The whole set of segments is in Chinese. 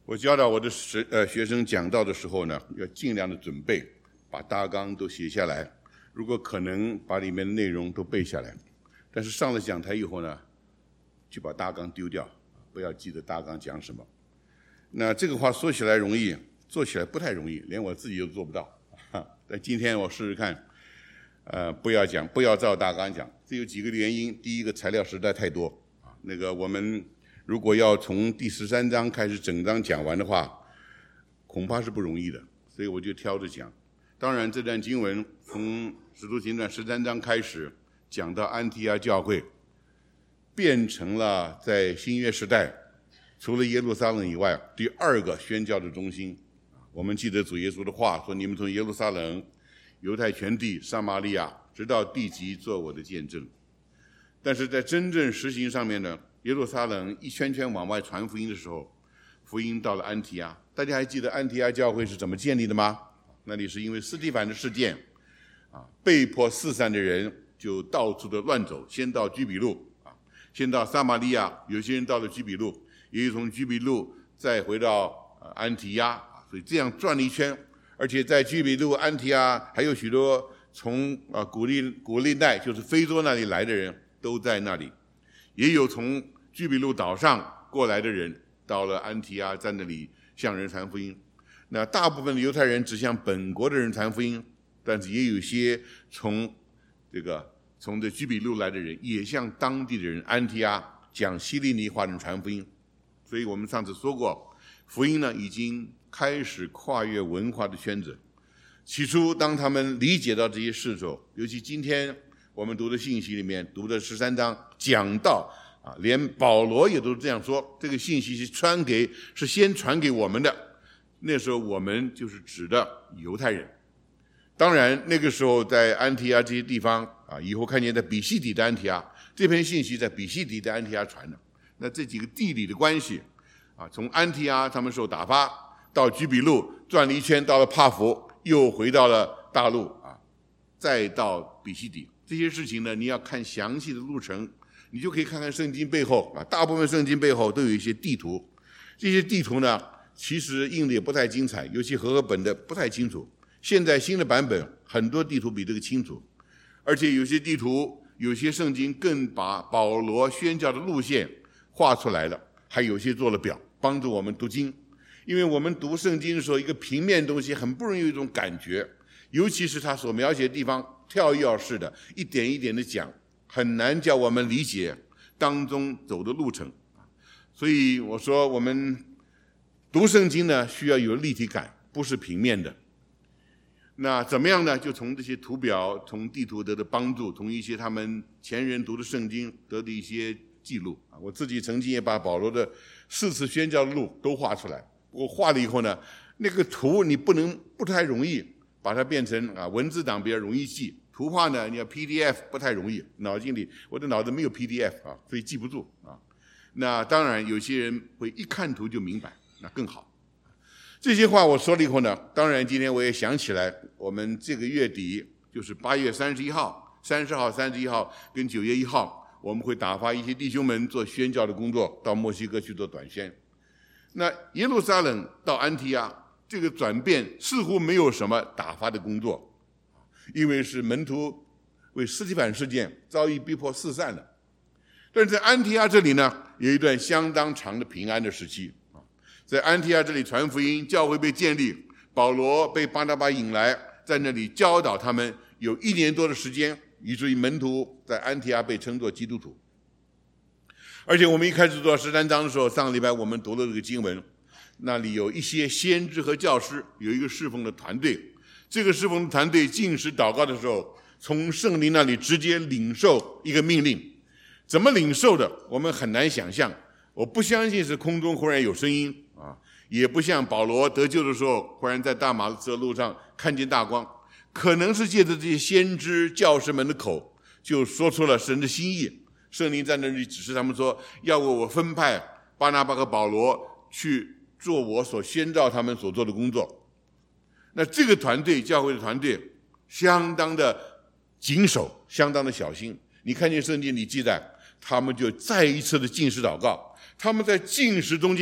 我教导我的学生讲道的时候呢，要尽量的准备，把大纲都写下来，如果可能把里面的内容都背下来。但是上了讲台以后呢，就把大纲丢掉，不要记得大纲讲什么。那这个话说起来容易，做起来不太容易，连我自己都做不到。但今天我试试看，不要照大纲讲。这有几个原因。第一个，材料实在太多啊。我们如果要从第13章开始整章讲完的话，恐怕是不容易的，所以我就挑着讲。当然，这段经文从《使徒行传》13章开始讲到安提阿教会，变成了在新约时代除了耶路撒冷以外第二个宣教的中心。我们记得主耶稣的话说：“你们从耶路撒冷、犹太全地、撒玛利亚，直到地极，做我的见证。”但是在真正实行上面呢，耶路撒冷一圈圈往外传福音的时候，福音到了安提阿。大家还记得安提阿教会是怎么建立的吗？那里是因为司提反的事件，被迫四散的人就到处的乱走，先到居比路，先到撒玛利亚，有些人到了居比路，也有从居比路再回到安提阿，所以这样转了一圈。而且在居比路、安提阿还有许多从古利奈，就是非洲那里来的人都在那里，也有从居比路岛上过来的人到了安提阿，在那里向人传福音。那大部分的犹太人只向本国的人传福音，但是也有些从这居比路来的人也向当地的人安提阿讲希利尼话人传福音。所以我们上次说过，福音呢已经开始跨越文化的圈子。起初当他们理解到这些事的时候，尤其今天我们读的信息里面读的13章讲到连保罗也都是这样说，这个信息是先传给我们的。那时候我们就是指的犹太人。当然那个时候在安提阿这些地方以后看见在比西底的安提阿，这篇信息在比西底的安提阿传的。那这几个地理的关系从安提阿他们受打发到居比路，转了一圈到了帕福，又回到了大陆再到比西底。这些事情呢，你要看详细的路程，你就可以看看圣经背后大部分圣经背后都有一些地图。这些地图呢其实印的也不太精彩，尤其和合本的不太清楚。现在新的版本很多地图比这个清楚，而且有些地图有些圣经更把保罗宣教的路线画出来了，还有些做了表，帮助我们读经。因为我们读圣经的时候，一个平面东西很不容易有一种感觉，尤其是他所描写的地方跳跃式的一点一点的讲，很难叫我们理解当中走的路程。所以我说我们读圣经呢需要有立体感，不是平面的。那怎么样呢？就从这些图表，从地图得的帮助，从一些他们前人读的圣经得的一些记录。我自己曾经也把保罗的4次宣教的路都画出来。我画了以后呢，那个图你不太容易把它变成文字档比较容易记，图画呢你要 PDF 不太容易，我的脑子没有 PDF 所以记不住那当然有些人会一看图就明白，那更好。这些话我说了以后呢，当然今天我也想起来，我们这个月底就是8月30号、31号跟9月1号，我们会打发一些弟兄们做宣教的工作，到墨西哥去做短宣。那耶路撒冷到安提阿这个转变似乎没有什么打发的工作，因为是门徒为司提反事件遭遇逼迫四散了。但是在安提阿这里呢，有一段相当长的平安的时期。在安提阿这里传福音，教会被建立，保罗被巴拿巴引来，在那里教导他们有1年多的时间，以至于门徒在安提阿被称作基督徒。而且我们一开始读到13章的时候，上个礼拜我们读了这个经文，那里有一些先知和教师，有一个侍奉的团队。这个侍奉的团队禁食祷告的时候，从圣灵那里直接领受一个命令。怎么领受的我们很难想象，我不相信是空中忽然有声音也不像保罗得救的时候忽然在大马色路上看见大光，可能是借着这些先知教师们的口就说出了神的心意。圣灵在那里指示他们说，要为我分派巴拿巴和保罗去做我所宣召他们所做的工作。那这个团队，教会的团队相当的谨守，相当的小心。你看见圣经里记载，他们就再一次的禁食祷告，他们在禁食中间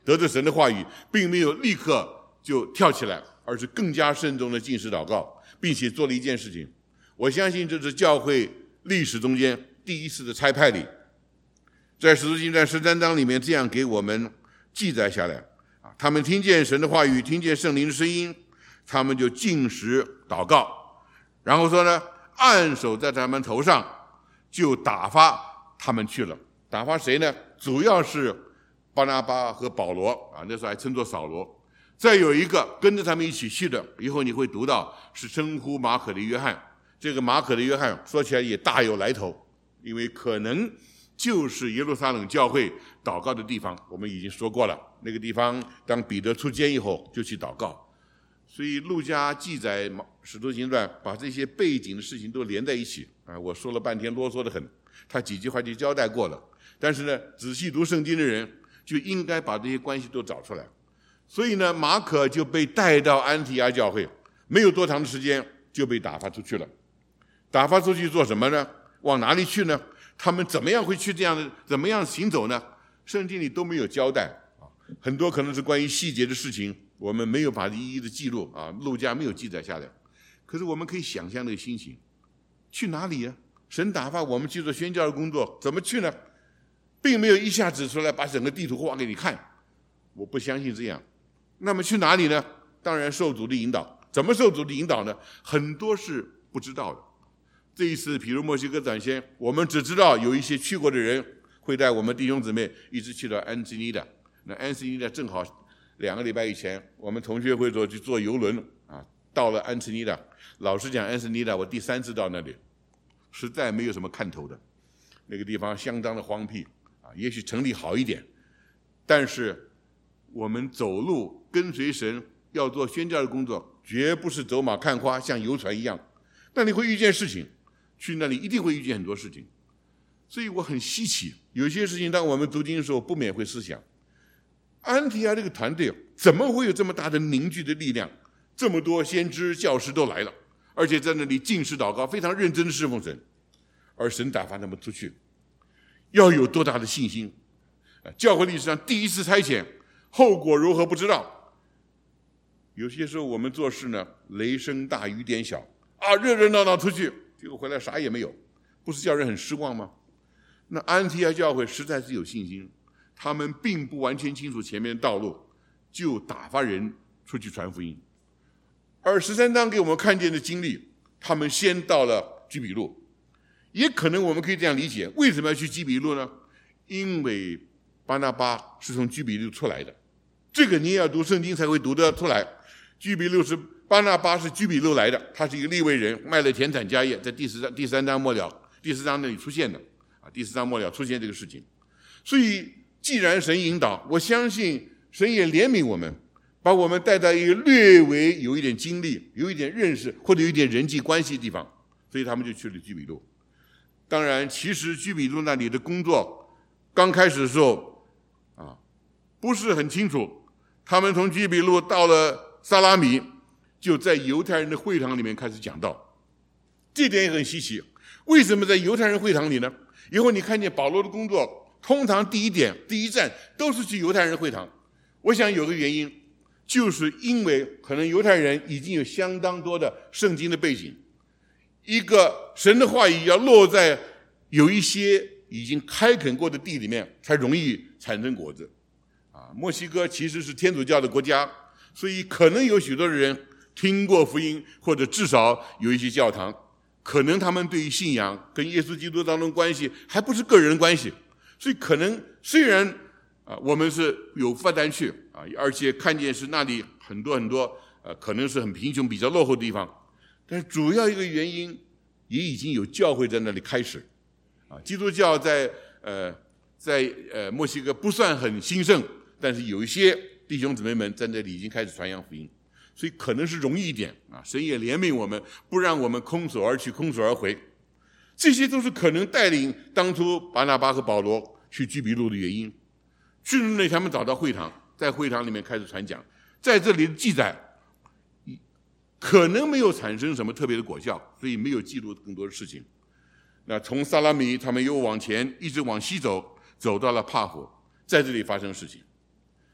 得着神的话语，并没有立刻就跳起来，而是更加慎重的禁食祷告，并且做了一件事情。我相信这是教会历史中间第一次的差派礼，在使徒行传13章里面这样给我们记载下来。他们听见神的话语，听见圣灵的声音，他们就禁食祷告，然后说呢，按手在他们头上，就打发他们去了。打发谁呢？主要是巴拿巴和保罗啊，那时候还称作扫罗。再有一个跟着他们一起去的，以后你会读到是称呼马可的约翰。这个马可的约翰说起来也大有来头，因为可能就是耶路撒冷教会祷告的地方，我们已经说过了。那个地方当彼得出监以后就去祷告，所以路加记载使徒行传把这些背景的事情都连在一起啊。我说了半天啰嗦得很，他几句话就交代过了。但是呢，仔细读圣经的人就应该把这些关系都找出来。所以呢，马可就被带到安提阿教会，没有多长的时间就被打发出去了。打发出去做什么呢？往哪里去呢？他们怎么样会去这样的？怎么样行走呢？圣经里都没有交代啊，很多可能是关于细节的事情，我们没有把一一的记录啊，路加没有记载下来。可是我们可以想象那个心情，去哪里呀？神打发我们去做宣教的工作，怎么去呢？并没有一下指出来，把整个地图画给你看。我不相信这样。那么去哪里呢？当然受主的引导。怎么受主的引导呢？很多是不知道的。这一次，比如墨西哥短宣，我们只知道有一些去过的人会带我们弟兄姊妹一直去到安提尼的。那安提尼的正好2个礼拜以前，我们同学会说去坐游轮啊，到了安提尼的。老实讲，安提尼的我第3次到那里，实在没有什么看头的。那个地方相当的荒僻啊，也许城里好一点，但是我们走路跟随神要做宣教的工作，绝不是走马看花，像游船一样。那你会遇见事情，去那里一定会遇见很多事情。所以我很稀奇，有些事情当我们读经的时候，不免会思想，安提阿这个团队怎么会有这么大的凝聚的力量？这么多先知教师都来了，而且在那里禁食祷告，非常认真的侍奉神，而神打发他们出去，要有多大的信心？教会历史上第一次差遣，后果如何不知道。有些时候我们做事呢，雷声大雨点小啊，热热闹闹出去，结果回来啥也没有，不是叫人很失望吗？那安提阿教会实在是有信心，他们并不完全清楚前面的道路，就打发人出去传福音。而13章给我们看见的经历，他们先到了居比路，也可能我们可以这样理解，为什么要去居比路呢？因为巴拿巴是从居比路出来的，这个你也要读圣经才会读得出来。居比路是巴拿巴是居比路来的，他是一个利未人，卖了田产家业，在第3章末了，第4章那里出现的啊，第4章末了出现这个事情。所以既然神引导，我相信神也怜悯我们，把我们带到一个略微有一点经历、有一点认识或者有一点人际关系的地方，所以他们就去了居比路。当然，其实居比路那里的工作刚开始的时候啊，不是很清楚。他们从居比路到了撒拉米，就在犹太人的会堂里面开始讲道，这点也很稀奇。为什么在犹太人会堂里呢？以后你看见保罗的工作，通常第一站都是去犹太人会堂。我想有个原因，就是因为可能犹太人已经有相当多的圣经的背景，一个神的话语要落在有一些已经开垦过的地里面，才容易产生果子。墨西哥其实是天主教的国家，所以可能有许多的人听过福音，或者至少有一些教堂，可能他们对于信仰跟耶稣基督当中关系还不是个人关系，所以可能虽然我们是有负担去而且看见是那里很多可能是很贫穷比较落后的地方，但是主要一个原因也已经有教会在那里开始基督教在墨西哥不算很兴盛，但是有一些弟兄姊妹们在那里已经开始传扬福音，所以可能是容易一点神也怜悯我们，不让我们空手而去空手而回。这些都是可能带领当初巴拿巴和保罗去居比路的原因。去了那里他们找到会堂，在会堂里面开始传讲，在这里的记载可能没有产生什么特别的果效，所以没有记录更多的事情。那从撒拉米他们又往前一直往西走到了帕火，在这里发生事情。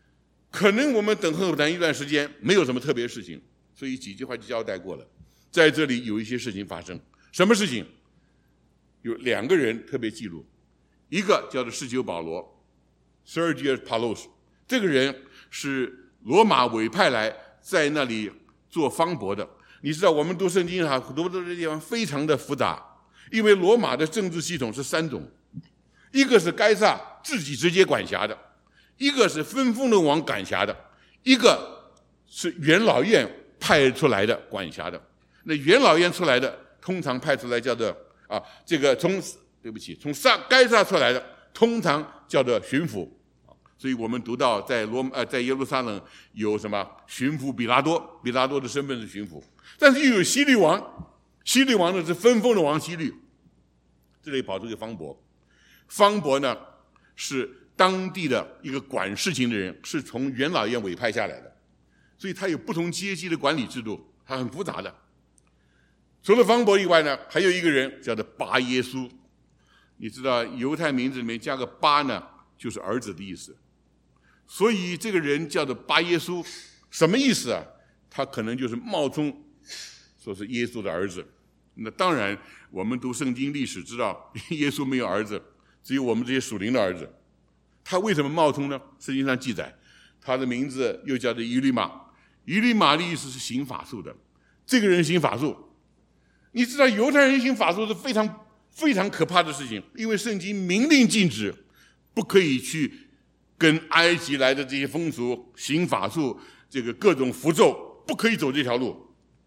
可能我们等候一段时间，没有什么特别事情，所以几句话就交代过了。在这里有一些事情发生，什么事情？有2个人特别记录，一个叫做施洗保罗 Sergius Paulus， 这个人是罗马委派来在那里做方伯的。你知道我们读圣经很多的地方非常的复杂，因为罗马的政治系统是3种，一个是该撒自己直接管辖的，一个是分封的王管辖的，一个是元老院派出来的管辖的。那元老院出来的通常派出来叫做这个从该撒出来的通常叫做巡抚。所以我们读到在耶路撒冷有什么巡抚比拉多，比拉多的身份是巡抚，但是又有希律王，希律王呢是分封的王希律。这里跑出个方伯，方伯呢是当地的一个管事情的人，是从元老院委派下来的，所以他有不同阶级的管理制度，他很复杂的。除了方伯以外呢，还有一个人叫做巴耶稣。你知道犹太名字里面加个巴呢，就是儿子的意思，所以这个人叫做巴耶稣，什么意思啊？他可能就是冒充说是耶稣的儿子。那当然我们读圣经历史知道耶稣没有儿子，只有我们这些属灵的儿子。他为什么冒充呢？圣经上记载他的名字又叫做以利马，以利马的意思是行法术的。这个人行法术，你知道犹太人行法术是非常非常可怕的事情，因为圣经明令禁止，不可以去跟埃及来的这些风俗行法术，这个各种符咒，不可以走这条路。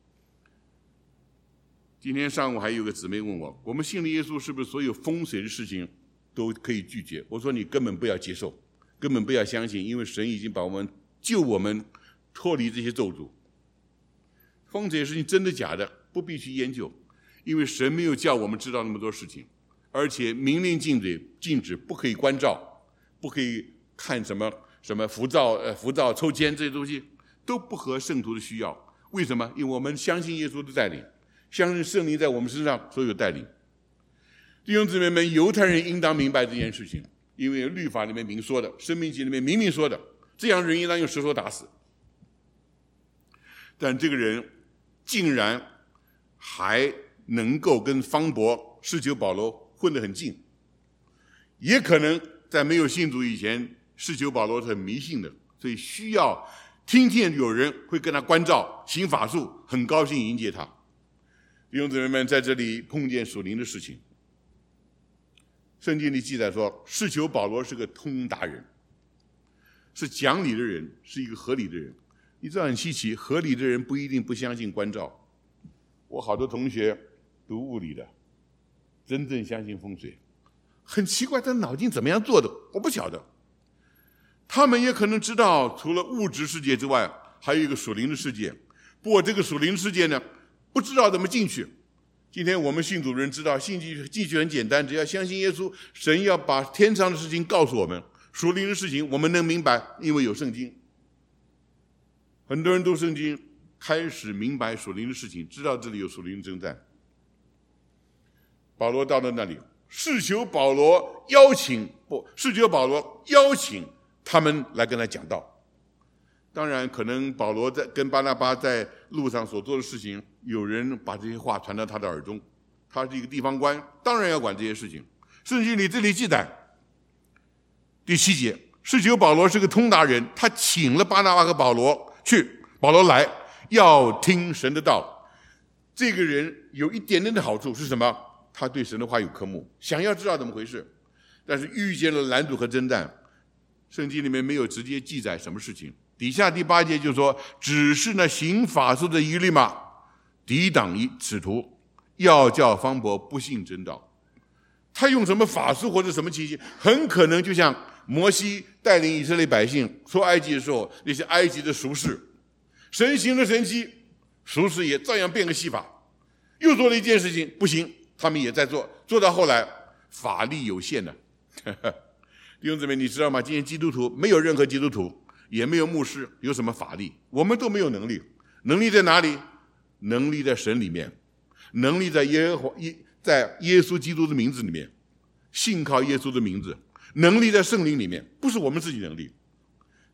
今天上午还有个姊妹问我，我们信了耶稣是不是所有风水的事情都可以拒绝？我说你根本不要接受，根本不要相信，因为神已经把我们救我们脱离这些咒诅。风水的事情真的假的不必去研究，因为神没有叫我们知道那么多事情，而且明令禁止不可以关照，不可以看什么符咒抽签，这些东西都不合圣徒的需要。为什么？因为我们相信耶稣的带领，相信圣灵在我们身上所有带领。弟兄姊妹们，犹太人应当明白这件事情，因为律法里面明说的，申命记里面明明说的，这样人应当用石头打死。但这个人竟然还能够跟方伯、施洗保罗混得很近，也可能在没有信主以前，施洗保罗是很迷信的，所以需要听见有人会跟他关照行法术，很高兴迎接他。弟兄姊妹们，在这里碰见属灵的事情，圣经里记载说，施洗保罗是个通达人，是讲理的人，是一个合理的人。你知道很稀奇，合理的人不一定不相信关照。我好多同学读物理的，真正相信风水，很奇怪，他脑筋怎么样做的我不晓得。他们也可能知道除了物质世界之外，还有一个属灵的世界，不过这个属灵的世界呢，不知道怎么进去。今天我们信主的人知道进去很简单，只要相信耶稣，神要把天上的事情告诉我们，属灵的事情我们能明白，因为有圣经。很多人读圣经开始明白属灵的事情，知道这里有属灵的征战。保罗到了那里，施洗保罗邀请他们来跟他讲道。当然可能保罗在跟巴拿巴在路上所做的事情，有人把这些话传到他的耳中，他是一个地方官，当然要管这些事情。圣经里这里记载第7节，施洗保罗是个通达人，他请了巴拿巴和保罗去，保罗来要听神的道。这个人有一点点的好处是什么？他对神的话有科目，想要知道怎么回事，但是遇见了拦阻和征战。圣经里面没有直接记载什么事情，底下第8节就说，只是那行法术的以利马抵挡使徒，要叫方伯不信真道。他用什么法术或者什么奇迹，很可能就像摩西带领以色列百姓出埃及的时候，那些埃及的术士，神行了神迹，术士也照样变个戏法，又做了一件事情不行，他们也在做，做到后来法力有限了。弟兄姊妹，你知道吗？今天基督徒没有任何基督徒，也没有牧师有什么法力，我们都没有能力。能力在哪里？能力在神里面，能力在耶稣基督的名字里面，信靠耶稣的名字，能力在圣灵里面，不是我们自己能力。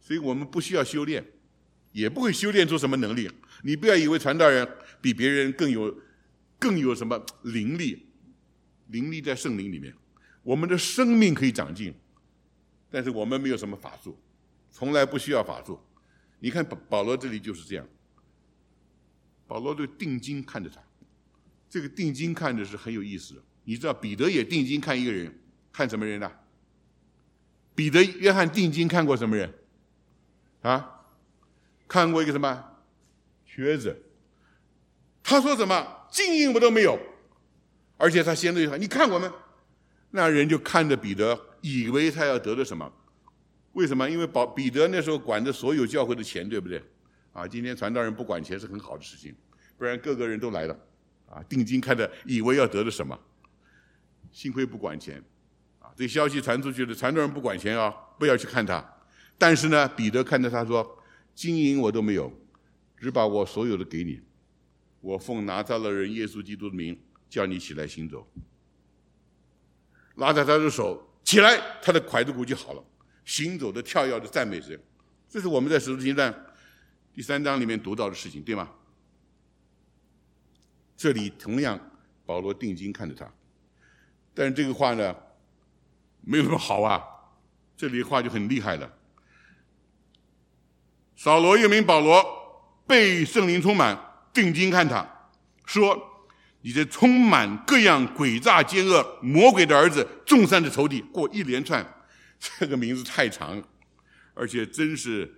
所以我们不需要修炼，也不会修炼出什么能力。你不要以为传道人比别人更有什么灵力，灵力在圣灵里面。我们的生命可以长进，但是我们没有什么法术，从来不需要法术。你看保罗这里就是这样，保罗对定睛看着他，这个定睛看着是很有意思的。你知道彼得也定睛看一个人，看什么人呢？彼得、约翰定睛看过什么人？啊，看过一个什么瘸子。他说什么？金银我都没有，而且他先对他，你看我们。那人就看着彼得，以为他要得了什么？为什么？因为彼得那时候管着所有教会的钱，对不对？啊，今天传道人不管钱是很好的事情，不然各个人都来了，啊，定睛看着，以为要得了什么？幸亏不管钱，啊，这消息传出去了，传道人不管钱啊，不要去看他。但是呢，彼得看着他说：“金银我都没有，只把我所有的给你。我奉拿撒勒人耶稣基督的名，叫你起来行走。”拉着他的手起来，他的拐子骨就好了，行走的跳跃的赞美神。这是我们在使徒行传第3章里面读到的事情，对吗？这里同样保罗定睛看着他，但是这个话呢没有什么好啊，这里的话就很厉害了。扫罗又名保罗，被圣灵充满，定睛看他，说：“你这充满各样诡诈奸恶魔鬼的儿子，众山的仇敌。”过一连串，这个名字太长了，而且真是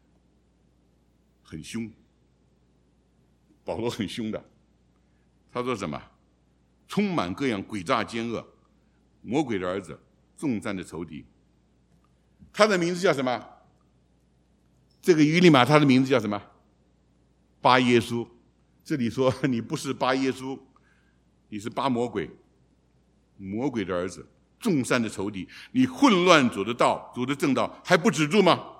很凶。保罗很凶的，他说什么？充满各样诡诈奸恶魔鬼的儿子，众山的仇敌。他的名字叫什么？这个以利马他的名字叫什么？巴耶稣。这里说你不是巴耶稣，你是巴魔鬼，魔鬼的儿子，众山的仇敌。你混乱主的道，主的正道，还不止住吗？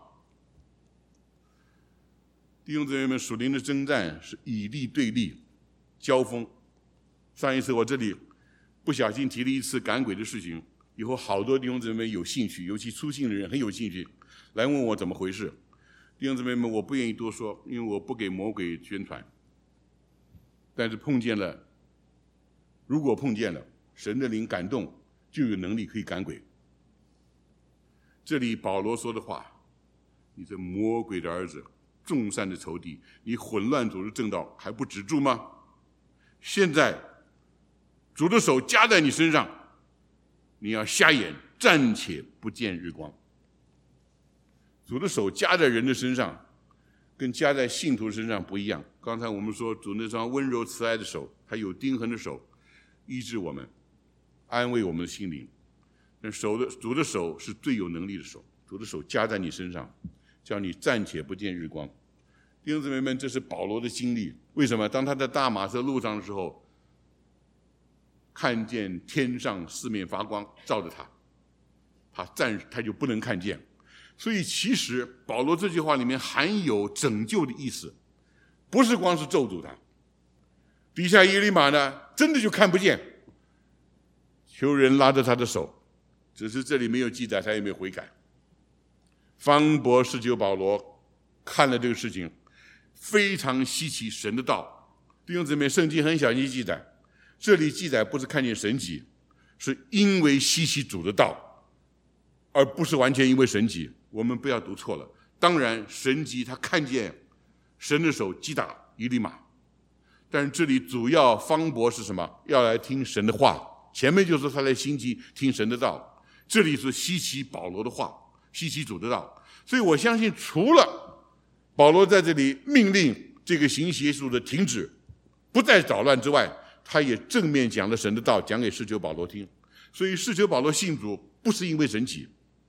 弟兄姊妹们，属灵的征战是以利对立，交锋。上一次我这里不小心提了一次赶鬼的事情，以后好多弟兄姊妹有兴趣，尤其初信的人很有兴趣，来问我怎么回事。弟兄姊妹们，我不愿意多说，因为我不给魔鬼宣传。但是如果碰见了，神的灵感动，就有能力可以赶鬼。这里保罗说的话，你这魔鬼的儿子，众山的仇敌，你混乱主的正道，还不止住吗？现在主的手加在你身上，你要瞎眼，暂且不见日光。主的手加在人的身上，跟加在信徒身上不一样。刚才我们说主那双温柔慈爱的手，还有钉痕的手，医治我们，安慰我们的心灵。但主的手是最有能力的手，主的手加在你身上，叫你暂且不见日光。弟兄姊妹们，这是保罗的经历。为什么？当他在大马色路上的时候，看见天上四面发光照着他，他就不能看见。所以其实保罗这句话里面含有拯救的意思，不是光是咒诅他。底下耶利马呢，真的就看不见，求人拉着他的手，只是这里没有记载他有没有悔改。方伯施救保罗看了这个事情，非常稀奇神的道。弟兄姊妹，圣经很小心记载，这里记载不是看见神迹，是因为稀奇主的道，而不是完全因为神迹。我们不要读错了。当然神迹他看见神的手击打以利马，但是这里主要方伯是什么？要来听神的话。前面就是他来稀奇听神的道，这里是稀奇保罗的话，稀奇主的道。所以我相信除了保罗在这里命令这个行邪术的停止，不再捣乱之外，他也正面讲了神的道，讲给施求保罗听。所以施求保罗信主不是因为神迹，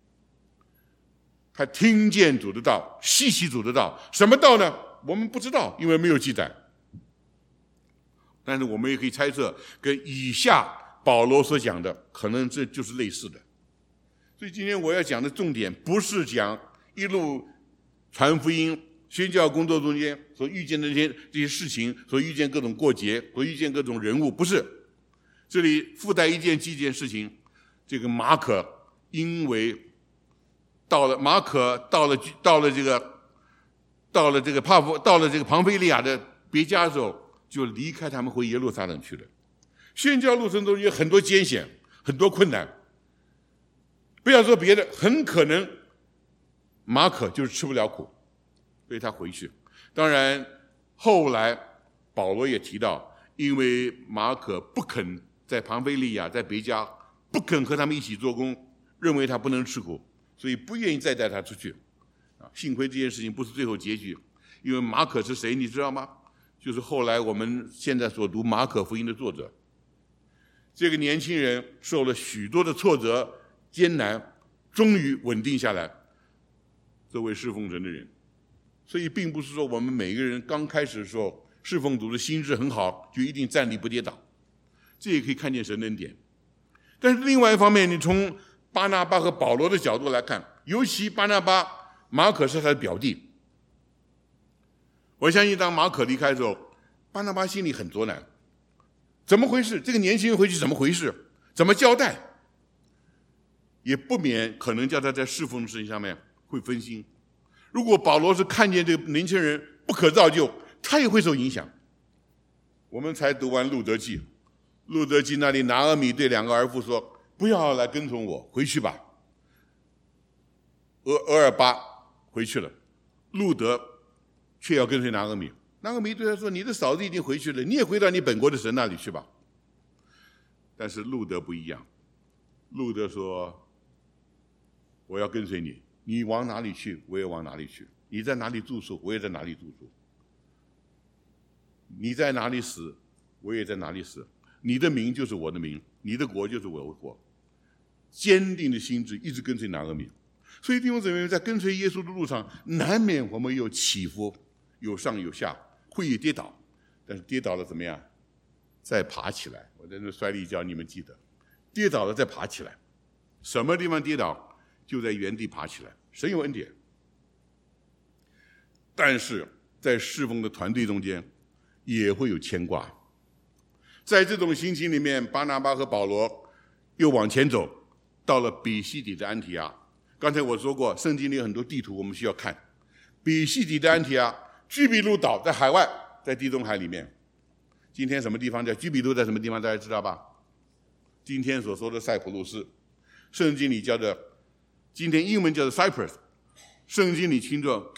他听见主的道，稀奇主的道。什么道呢？我们不知道，因为没有记载。但是我们也可以猜测，跟以下保罗所讲的可能这就是类似的。所以今天我要讲的重点不是讲一路传福音宣教工作中间所遇见的这些事情，所遇见各种过节，所遇见各种人物，不是。这里附带一件事情，这个马可因为到了马可，到了这个庞菲利亚的别家的时候，就离开他们回耶路撒冷去了。宣教路程中有很多艰险，很多困难。不要说别的，很可能马可就是吃不了苦，所以他回去。当然，后来保罗也提到，因为马可不肯在庞菲利亚、在别家不肯和他们一起做工，认为他不能吃苦，所以不愿意再带他出去。幸亏这件事情不是最后结局，因为马可是谁你知道吗？就是后来我们现在所读马可福音的作者。这个年轻人受了许多的挫折艰难，终于稳定下来，作为侍奉神的人。所以并不是说我们每个人刚开始的时候侍奉主的心智很好，就一定站立不跌倒，这也可以看见神的恩典。但是另外一方面，你从巴拿巴和保罗的角度来看，尤其巴拿巴，马可是他的表弟。我相信当马可离开的时候，巴拿巴心里很作难，怎么回事？这个年轻人回去怎么回事？怎么交代？也不免可能叫他在侍奉的事情上面会分心。如果保罗是看见这个年轻人不可造就，他也会受影响。我们才读完路德记，路德记那里拿俄米对两个儿妇说：“不要来跟从我，回去吧。”俄尔巴回去了，路德却要跟随拿俄米。拿俄米对他说：“你的嫂子已经回去了，你也回到你本国的神那里去吧。”但是路德不一样，路德说：“我要跟随你，你往哪里去，我也往哪里去；你在哪里住宿，我也在哪里住宿；你在哪里死，我也在哪里死。你的名就是我的名，你的国就是我的国。”坚定的心智一直跟随拿俄米。所以弟兄姊妹，在跟随耶稣的路上，难免我们有起伏，有上有下，会有跌倒，但是跌倒了怎么样？再爬起来。我在那摔了一跤，你们记得，跌倒了再爬起来。什么地方跌倒，就在原地爬起来。神有恩典。但是在侍奉的团队中间，也会有牵挂。在这种心情里面，巴拿巴和保罗又往前走，到了比西底的安提阿。刚才我说过，圣经里有很多地图，我们需要看。比西底的安提阿，居比路岛在海外，在地中海里面。今天什么地方叫居比路？在什么地方？大家知道吧？今天所说的塞浦路斯，圣经里叫做，今天英文叫做 Cyprus， 圣经里称作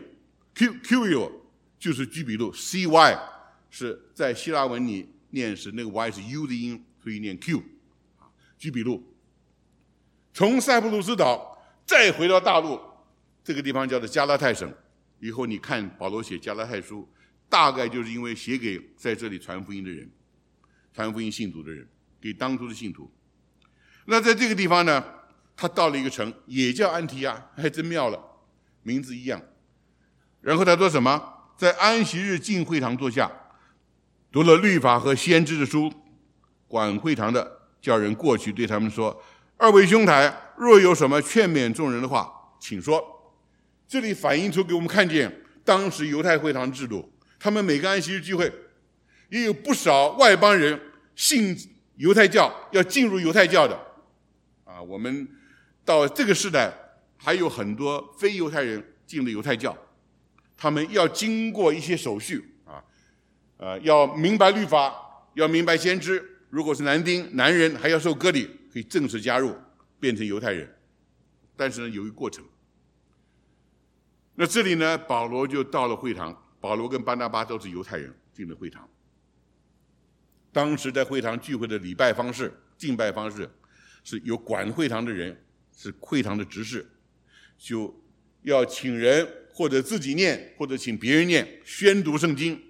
Curio， 就是居比路 ，CY 是在希腊文里念是那个 Y 是 U 的音，所以念 Q， 居比路。从塞浦路斯岛再回到大陆，这个地方叫做加拉太省。以后你看保罗写加拉太书，大概就是因为写给在这里传福音的人，传福音信徒的人，给当初的信徒。那在这个地方呢，他到了一个城，也叫安提阿，还真妙了，名字一样。然后他说什么？在安息日进会堂坐下，读了律法和先知的书。管会堂的叫人过去对他们说：“二位兄台，若有什么劝勉众人的话，请说。”这里反映出给我们看见当时犹太会堂制度，他们每个安息日聚会，也有不少外邦人信犹太教，要进入犹太教的。我们到这个时代，还有很多非犹太人进了犹太教，他们要经过一些手续要明白律法，要明白先知。如果是男丁男人，还要受割礼，可以正式加入，变成犹太人。但是呢，有一个过程。那这里呢，保罗就到了会堂。保罗跟巴拿巴都是犹太人，进了会堂。当时在会堂聚会的礼拜方式、敬拜方式，是有管会堂的人，是会堂的执事，就要请人或者自己念，或者请别人念，宣读圣经。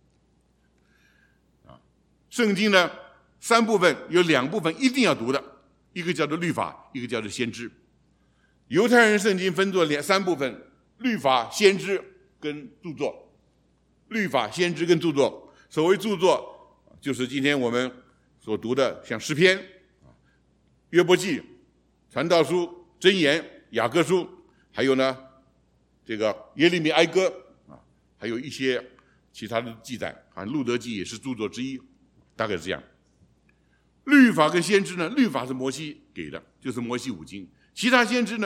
圣经呢，3部分，有2部分一定要读的，一个叫做律法，一个叫做先知。犹太人圣经分作3部分：律法、先知跟著作。律法、先知跟著作。所谓著作，就是今天我们所读的，像诗篇、约伯记、传道书、箴言、雅各书，还有呢这个耶利米哀歌还有一些其他的记载路德记也是著作之一，大概是这样。律法跟先知呢，律法是摩西给的，就是摩西5经。其他先知呢，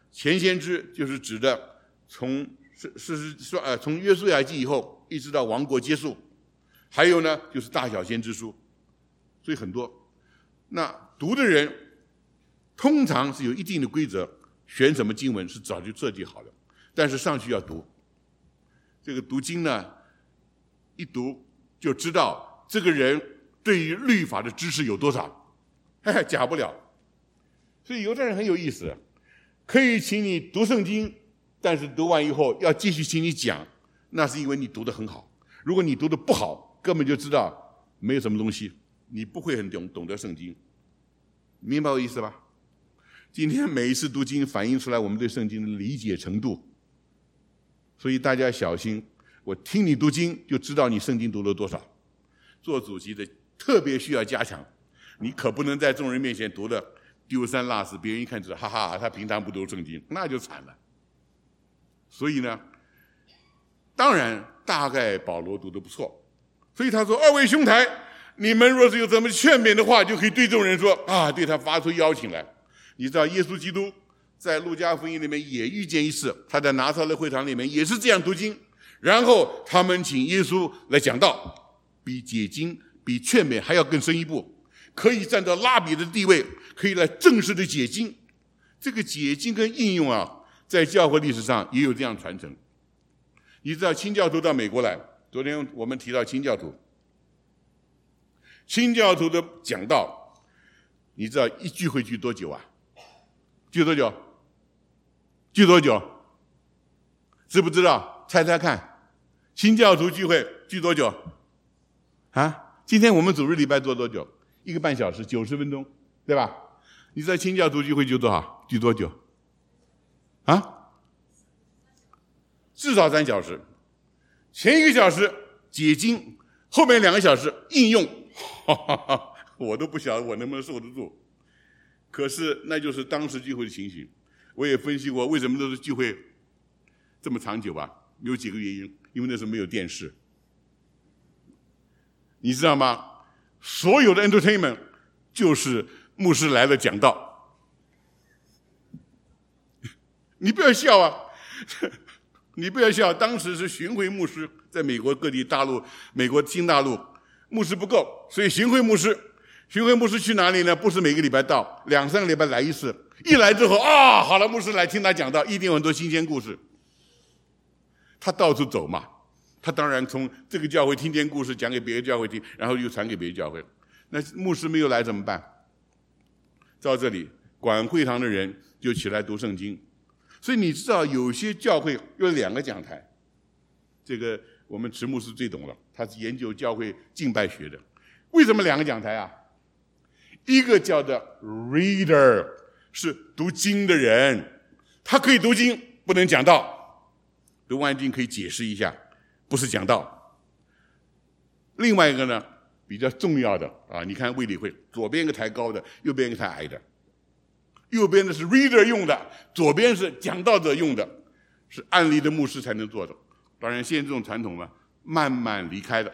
前先知就是指的从约书亚记以后一直到王国结束，还有呢就是大小先知书，所以很多。那读的人通常是有一定的规则，选什么经文是早就设计好了，但是上去要读。这个读经呢，一读就知道这个人对于律法的知识有多少，假不了。所以犹太人很有意思，可以请你读圣经，但是读完以后要继续请你讲，那是因为你读得很好。如果你读得不好，根本就知道没有什么东西，你不会很懂得圣经，明白我意思吧？今天每一次读经反映出来我们对圣经的理解程度，所以大家小心，我听你读经就知道你圣经读了多少。做主席的特别需要加强，你可不能在众人面前读的丢三落四，别人一看知道，哈哈，他平常不读圣经，那就惨了。所以呢，当然大概保罗读得不错，所以他说：“二位兄台，你们若是有什么劝勉的话，就可以对众人说啊，对他发出邀请来。”你知道耶稣基督在路加福音里面也遇见一次，他在拿撒勒会堂里面也是这样读经，然后他们请耶稣来讲道，比解经比劝勉还要更深一步，可以站到拉比的地位，可以来正式的解经。这个解经跟应用啊，在教会历史上也有这样传承。你知道清教徒到美国来，昨天我们提到清教徒的讲道，你知道一聚会聚多久啊？聚多久？聚多久？知不知道？猜猜看，清教徒聚会聚多久？啊？今天我们主日礼拜做多久？1个半小时，90分钟，对吧？你知道清教徒聚会聚多少？聚多久？啊？至少3小时。前1个小时解经，后面2个小时应用。我都不晓得我能不能受得住。可是那就是当时聚会的情形。我也分析过为什么都是聚会这么长久啊，有几个原因。因为那时候没有电视，你知道吗？所有的 entertainment 就是牧师来了讲道。你不要笑啊，你不要笑。当时是巡回牧师，在美国各地大陆，美国新大陆牧师不够，所以巡回牧师去哪里呢？不是每个礼拜到，2、3个礼拜来一次。一来之后啊，好了，牧师来听他讲道，一定有很多新鲜故事。他到处走嘛，他当然从这个教会听见故事讲给别的教会听，然后又传给别的教会。那牧师没有来怎么办？到这里管会堂的人就起来读圣经。所以你知道有些教会有2个讲台，这个我们池牧师最懂了，他是研究教会敬拜学的。为什么2个讲台啊？一个叫做 reader， 是读经的人，他可以读经，不能讲道，读完经可以解释一下，不是讲道。另外一个呢，比较重要的啊，你看卫理会，左边一个台高的，右边一个台矮的，右边的是 reader 用的，左边是讲道者用的，是案例的牧师才能做的。当然现在这种传统呢，慢慢离开了。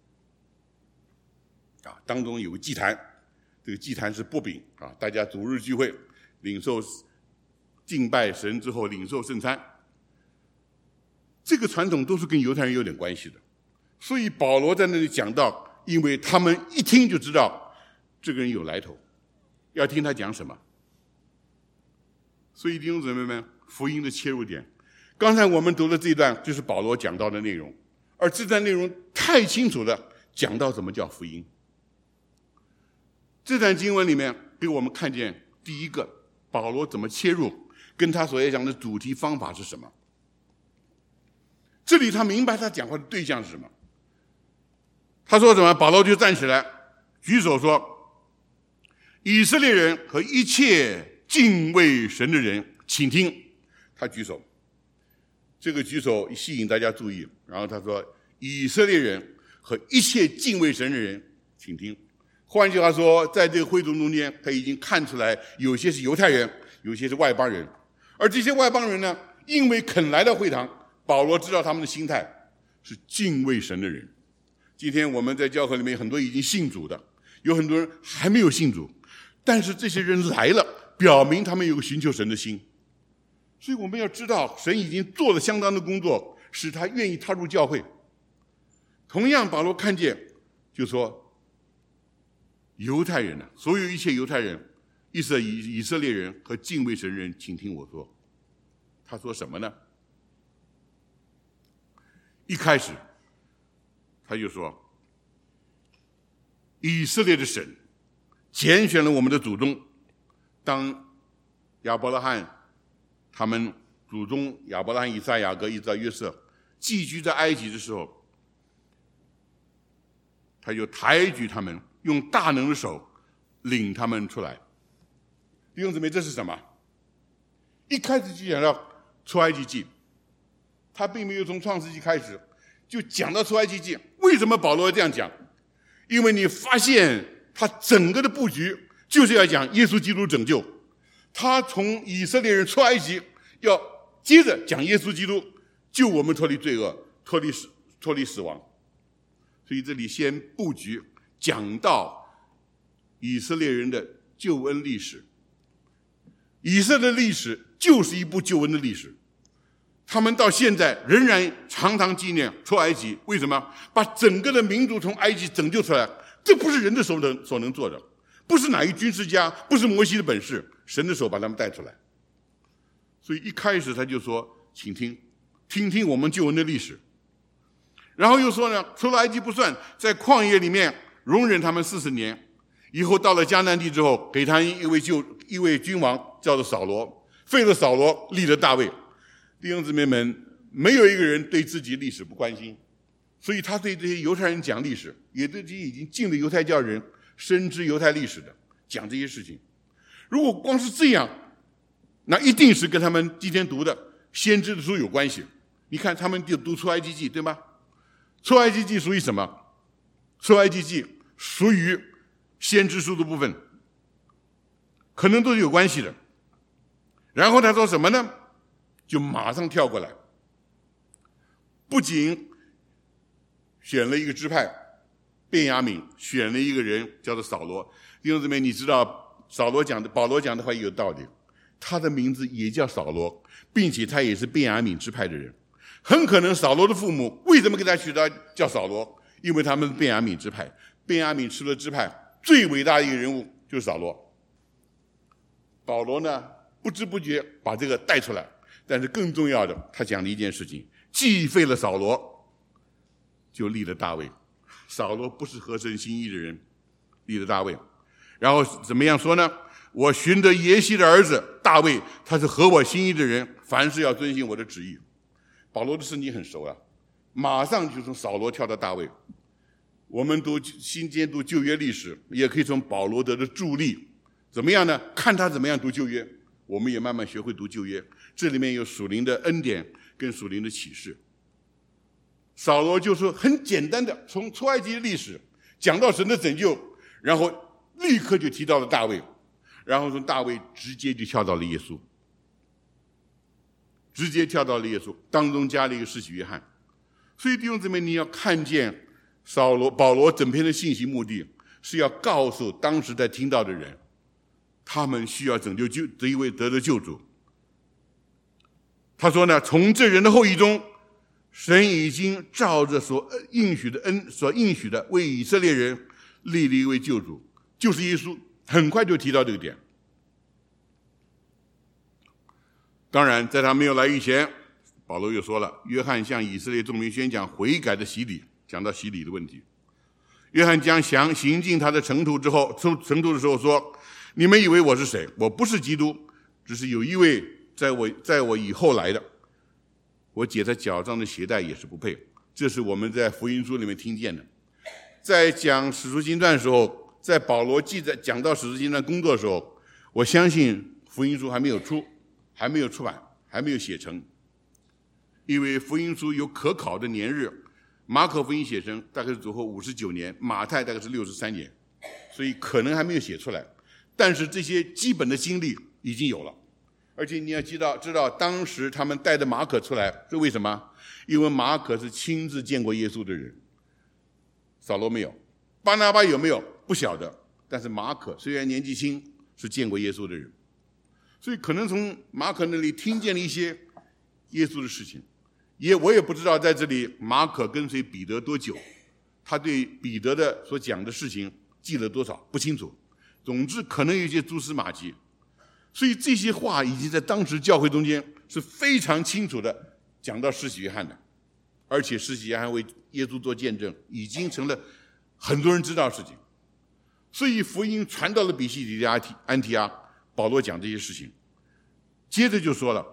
当中有个祭坛，这个祭坛是擘饼啊，大家主日聚会领受敬拜神之后领受圣餐，这个传统都是跟犹太人有点关系的。所以保罗在那里讲到，因为他们一听就知道这个人有来头，要听他讲什么。所以弟兄姊妹们，福音的切入点，刚才我们读的这一段就是保罗讲到的内容，而这段内容太清楚了，讲到什么叫福音。这段经文里面给我们看见，第一个，保罗怎么切入，跟他所要讲的主题方法是什么。这里他明白他讲话的对象是什么。他说什么？保罗就站起来举手说：以色列人和一切敬畏神的人，请听。他举手，这个举手吸引大家注意。然后他说：以色列人和一切敬畏神的人，请听。换句话说，在这个会众中间，他已经看出来有些是犹太人，有些是外邦人。而这些外邦人呢，因为肯来到会堂，保罗知道他们的心态是敬畏神的人。今天我们在教会里面很多已经信主的，有很多人还没有信主，但是这些人来了，表明他们有个寻求神的心。 所以我们要知道，神已经做了相当的工作，使他愿意踏入教会。同样，保罗看见，就说犹太人所有一切犹太人、以色列人和敬畏神人，请听我说。他说什么呢？一开始他就说，以色列的神拣选了我们的祖宗，当亚伯拉罕他们祖宗亚伯拉罕、以撒、雅各一直到约瑟寄居在埃及的时候，他就抬举他们，用大能的手领他们出来。弟兄姊妹，这是什么？一开始就讲到出埃及记，他并没有从创世纪开始就讲到出埃及记。为什么保罗要这样讲？因为你发现他整个的布局就是要讲耶稣基督拯救。他从以色列人出埃及，要接着讲耶稣基督救我们脱离罪恶，脱离死亡。所以这里先布局讲到以色列人的救恩历史。以色列的历史就是一部救恩的历史，他们到现在仍然常常纪念出埃及。为什么？把整个的民族从埃及拯救出来，这不是人的手所能做的，不是哪一军事家，不是摩西的本事，神的手把他们带出来。所以一开始他就说，请听听我们救恩的历史。然后又说呢，除了埃及不算，在旷野里面容忍他们40年，以后到了迦南地之后，给他一位君王，叫做扫罗，废了扫罗，立了大卫。弟兄姊妹们，没有一个人对自己历史不关心，所以他对这些犹太人讲历史，也对这些已经进了犹太教人、深知犹太历史的讲这些事情。如果光是这样，那一定是跟他们今天读的先知的书有关系。你看他们就读出埃及记，对吗？出埃及记属于什么？出埃及记属于先知书的部分，可能都是有关系的。然后他说什么呢？就马上跳过来，不仅选了一个支派便雅悯，选了一个人叫做扫罗。弟兄姊妹，你知道保罗讲的话也有道理，他的名字也叫扫罗，并且他也是便雅悯支派的人。很可能扫罗的父母为什么给他取到叫扫罗？因为他们是便雅悯支派，便雅悯吃了支派最伟大的一个人物就是扫罗。保罗呢，不知不觉把这个带出来，但是更重要的，他讲了一件事情：既废了扫罗，就立了大卫。扫罗不是合神心意的人，立了大卫。然后怎么样说呢？我寻得耶西的儿子大卫，他是合我心意的人，凡事要遵行我的旨意。保罗的圣经很熟啊，马上就从扫罗跳到大卫。我们读今天读旧约历史，也可以从保罗得的助力。怎么样呢？看他怎么样读旧约，我们也慢慢学会读旧约。这里面有属灵的恩典跟属灵的启示。扫罗就说很简单的，从出埃及的历史讲到神的拯救，然后立刻就提到了大卫，然后从大卫直接就跳到了耶稣。直接跳到了耶稣，当中加了一个施洗约翰。所以弟兄姊妹，你要看见保罗整篇的信息目的是要告诉当时在听到的人，他们需要拯救这一位得的救主。他说呢，从这人的后裔中，神已经照着所应许的为以色列人立了一位救主，就是耶稣。很快就提到这个点。当然在他没有来以前，保罗又说了，约翰向以色列众民宣讲悔改的洗礼，讲到洗礼的问题。约翰将行进他的程途的时候说，你们以为我是谁？我不是基督，只是有一位在我以后来的，我解他脚上的鞋带也是不配。这是我们在福音书里面听见的。在讲使徒行传的时候，在保罗讲到使徒行传工作的时候，我相信福音书还没有出版，还没有写成，因为福音书有可考的年日，马可福音写成大概是主后59年，马太大概是63年，所以可能还没有写出来。但是这些基本的经历已经有了，而且你要知道当时他们带着马可出来是为什么？因为马可是亲自见过耶稣的人，扫罗没有，巴拿巴有没有不晓得，但是马可虽然年纪轻，是见过耶稣的人。 所以可能从马可那里听见了一些耶稣的事情。我也不知道在这里马可跟随彼得多久，他对彼得的所讲的事情记了多少不清楚。总之可能有一些蛛丝马迹，所以这些话已经在当时教会中间是非常清楚的讲到施洗约翰的，而且施洗约翰为耶稣做见证，已经成了很多人知道的事情。所以福音传到了比西底安提阿，保罗讲这些事情，接着就说了：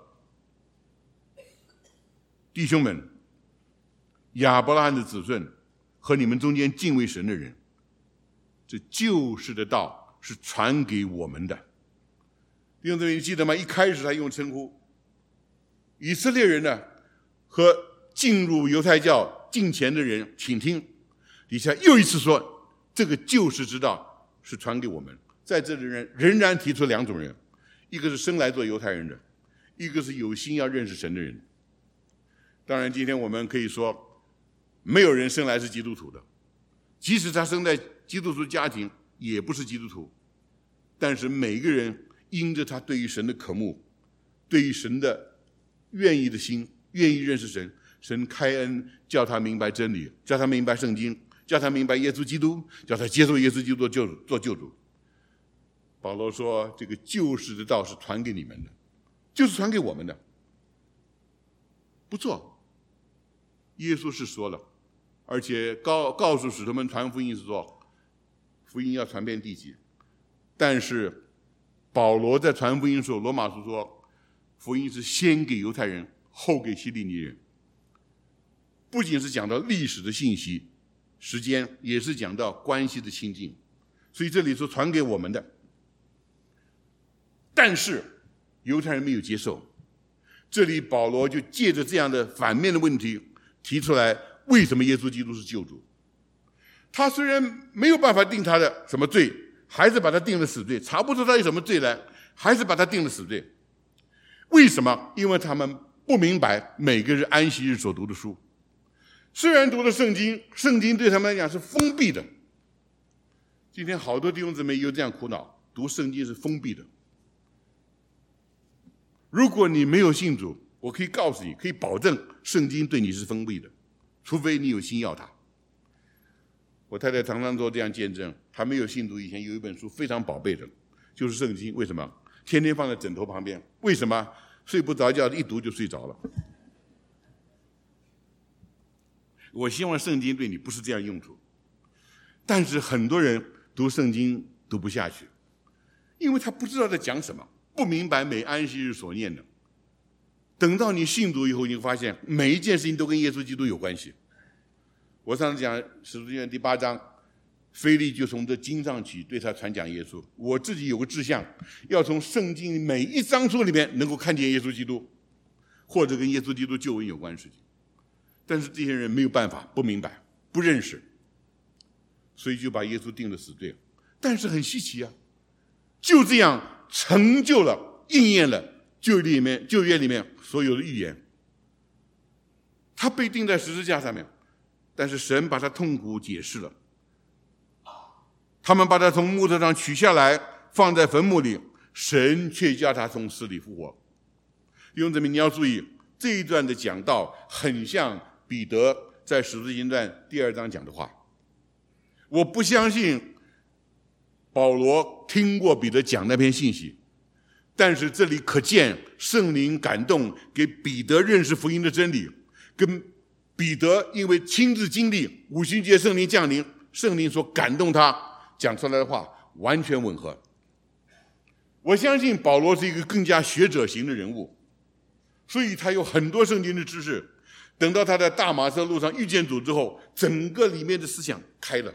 弟兄们，亚伯拉罕的子孙和你们中间敬畏神的人，这救世的道是传给我们的。弟兄姊妹，你记得吗？一开始他用称呼以色列人呢和进入犹太教敬虔的人，请听，底下又一次说，这个救世之道是传给我们。在这里人仍然提出两种人，一个是生来做犹太人的，一个是有心要认识神的人。当然今天我们可以说没有人生来是基督徒的，即使他生在基督徒家庭也不是基督徒，但是每一个人因着他对于神的渴慕，对于神的愿意的心，愿意认识神，神开恩叫他明白真理，叫他明白圣经，叫他明白耶稣基督，叫他接受耶稣基督做救主。保罗说这个救世的道是传给你们的，就是传给我们的，不错。耶稣是说了，而且告诉使徒们传福音是说福音要传遍地极。但是保罗在传福音的时候，罗马书说福音是先给犹太人，后给希利尼人，不仅是讲到历史的信息时间，也是讲到关系的亲近。所以这里说传给我们的，但是犹太人没有接受。这里保罗就借着这样的反面的问题提出来，为什么耶稣基督是救主。他虽然没有办法定他的什么罪，还是把他定了死罪，查不出他有什么罪来，还是把他定了死罪。为什么？因为他们不明白每个日安息日所读的书。虽然读了圣经，圣经对他们来讲是封闭的。今天好多弟兄姊妹有这样苦恼，读圣经是封闭的。如果你没有信主，我可以告诉你，可以保证圣经对你是封闭的，除非你有心要它。我太太常常做这样见证，她没有信主以前有一本书非常宝贝的，就是圣经。为什么？天天放在枕头旁边。为什么？睡不着觉一读就睡着了。我希望圣经对你不是这样用处，但是很多人读圣经读不下去，因为他不知道在讲什么，不明白每安息日所念的。等到你信主以后，你会发现每一件事情都跟耶稣基督有关系。我上次讲使徒行传第8章，腓力就从这经上起对他传讲耶稣。我自己有个志向，要从圣经每一章书里面能够看见耶稣基督，或者跟耶稣基督救恩有关的事情。但是这些人没有办法，不明白，不认识，所以就把耶稣定了死罪。但是很稀奇啊，就这样成就了，应验了旧约里面所有的预言。他被钉在十字架上面，但是神把他痛苦解释了。他们把他从木头上取下来，放在坟墓里，神却叫他从死里复活。弟兄姊妹，你要注意，这一段的讲道很像彼得在使徒行传第2章讲的话。我不相信保罗听过彼得讲那篇信息，但是这里可见圣灵感动给彼得认识福音的真理，跟彼得因为亲自经历五旬节圣灵降临，圣灵所感动他讲出来的话完全吻合。我相信保罗是一个更加学者型的人物，所以他有很多圣经的知识。等到他在大马色路上遇见主之后，整个里面的思想开了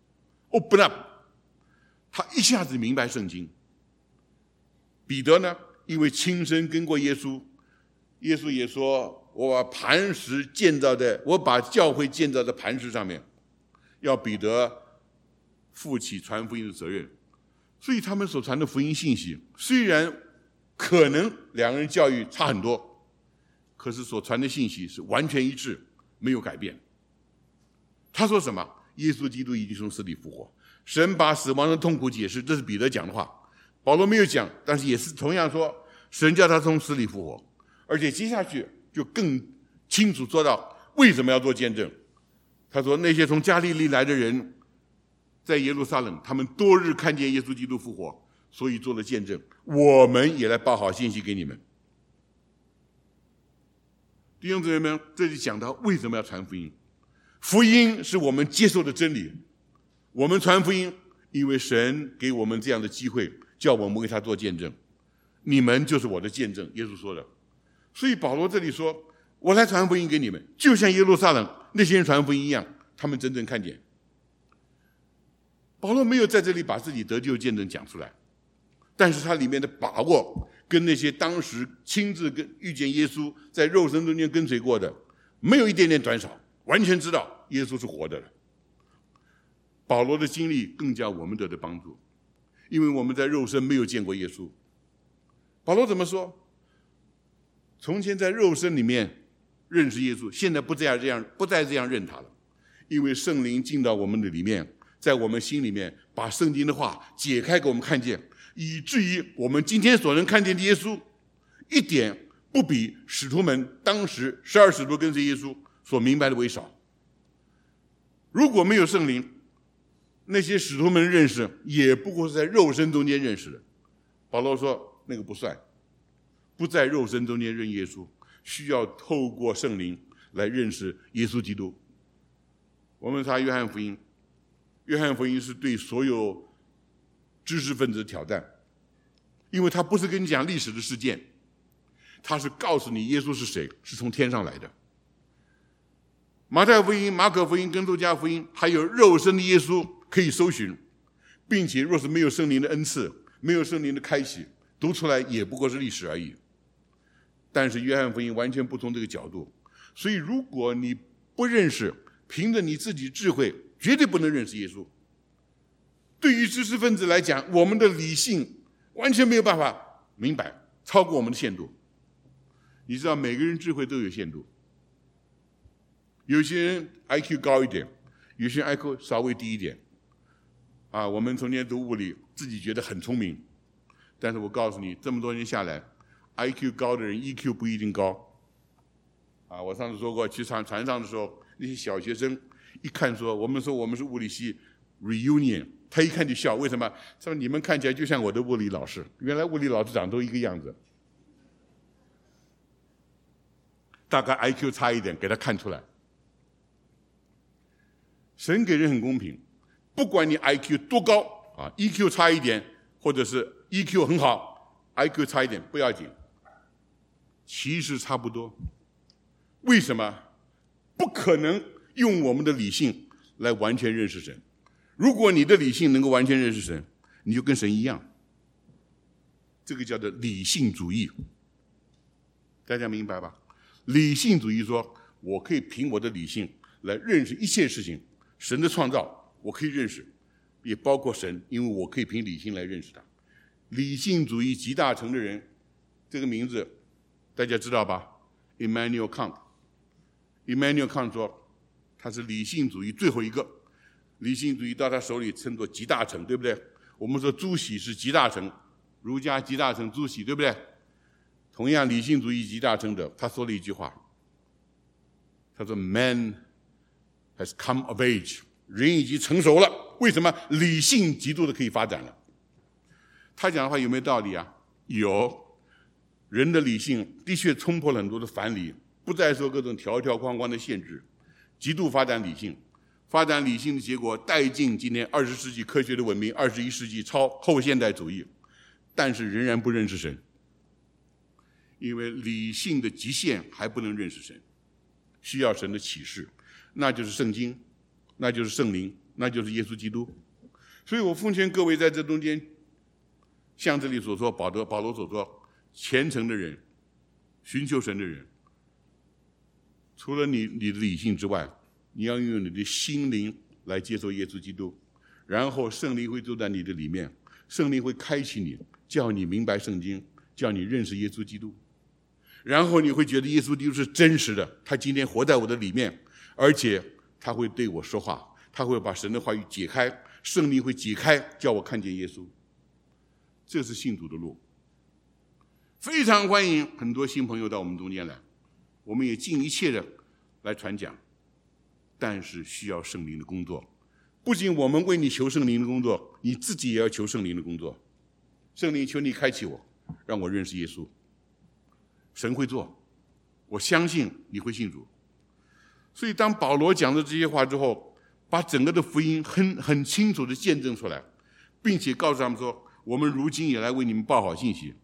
open up， 他一下子明白圣经。彼得呢，因为亲身跟过耶稣，耶稣也说，我把教会建造在磐石上面，要彼得负起传福音的责任。所以他们所传的福音信息，虽然可能两个人教育差很多，可是所传的信息是完全一致，没有改变。他说什么？耶稣基督已经从死里复活，神把死亡的痛苦解释，这是彼得讲的话。保罗没有讲，但是也是同样说， 神叫他从死里复活，而且接下去就更清楚说到为什么要做见证。他说那些从加利利来的人在耶路撒冷，他们多日看见耶稣基督复活，所以做了见证，我们也来报好信息给你们。弟兄姊妹们，这里讲到为什么要传福音。福音是我们接受的真理，我们传福音，因为神给我们这样的机会，叫我们为他做见证。你们就是我的见证，耶稣说的。所以保罗这里说，我来传福音给你们，就像耶路撒冷那些人传福音一样，他们真正看见。保罗没有在这里把自己得救的见证讲出来，但是他里面的把握跟那些当时亲自遇见耶稣在肉身中间跟随过的没有一点点短少，完全知道耶稣是活的了。保罗的经历更加我们得的帮助，因为我们在肉身没有见过耶稣。保罗怎么说？从前在肉身里面认识耶稣，现在不再这样认他了，因为圣灵进到我们的里面，在我们心里面把圣经的话解开给我们看见，以至于我们今天所能看见的耶稣一点不比使徒们当时12使徒跟随耶稣所明白的为少。如果没有圣灵，那些使徒们认识也不过是在肉身中间认识的。保罗说那个不算，不在肉身中间认耶稣，需要透过圣灵来认识耶稣基督。我们查约翰福音，约翰福音是对所有知识分子的挑战，因为他不是跟你讲历史的事件，他是告诉你耶稣是谁，是从天上来的。马太福音、马可福音跟路加福音还有肉身的耶稣可以搜寻，并且若是没有圣灵的恩赐，没有圣灵的开启，读出来也不过是历史而已。但是约翰福音完全不从这个角度，所以如果你不认识，凭着你自己智慧绝对不能认识耶稣。对于知识分子来讲，我们的理性完全没有办法明白，超过我们的限度。你知道每个人智慧都有限度，有些人 IQ 高一点，有些人 IQ 稍微低一点。我们从前读物理，自己觉得很聪明，但是我告诉你，这么多年下来 ，IQ 高的人 EQ 不一定高。我上次说过，去船上的时候，那些小学生一看说我们是物理系 reunion， 他一看就笑，为什么？他说你们看起来就像我的物理老师，原来物理老师长都一个样子，大概 IQ 差一点，给他看出来。神给人很公平，不管你 IQ 多高EQ 差一点，或者是 EQ 很好 ，IQ 差一点不要紧，其实差不多。为什么？不可能用我们的理性来完全认识神。如果你的理性能够完全认识神，你就跟神一样。这个叫做理性主义，大家明白吧？理性主义说，我可以凭我的理性来认识一切事情。神的创造我可以认识，也包括神，因为我可以凭理性来认识他。理性主义集大成的人，这个名字大家知道吧？ Immanuel Kant。Immanuel Kant 说他是理性主义最后一个，理性主义到他手里称作集大成，对不对？我们说朱熹是集大成，儒家集大成朱熹，对不对？同样理性主义集大成者，他说了一句话，他说 Man has come of age， 人已经成熟了。为什么？理性极度的可以发展了。他讲的话有没有道理啊？有。人的理性的确冲破了很多的藩篱，不再受各种条条框框的限制，极度发展理性。发展理性的结果带进今天20世纪科学的文明，21世纪超后现代主义，但是仍然不认识神，因为理性的极限还不能认识神，需要神的启示，那就是圣经，那就是圣灵，那就是耶稣基督。所以我奉劝各位在这中间，像这里所说，保罗所说，虔诚的人，寻求神的人，除了你的理性之外，你要用你的心灵来接受耶稣基督，然后圣灵会住在你的里面，圣灵会开启你，叫你明白圣经，叫你认识耶稣基督，然后你会觉得耶稣基督是真实的，他今天活在我的里面，而且他会对我说话，他会把神的话语解开，圣灵会解开，叫我看见耶稣。这是信主的路。 非常欢迎很多新朋友到我们中间来，我们也尽一切的来传讲，但是需要圣灵的工作。不仅我们为你求圣灵的工作，你自己也要求圣灵的工作。圣灵，求你开启我，让我认识耶稣。神会做，我相信你会信主。所以当保罗讲的这些话之后，把整个的福音很清楚的见证出来，并且告诉他们说，我们如今也来为你们报好信息，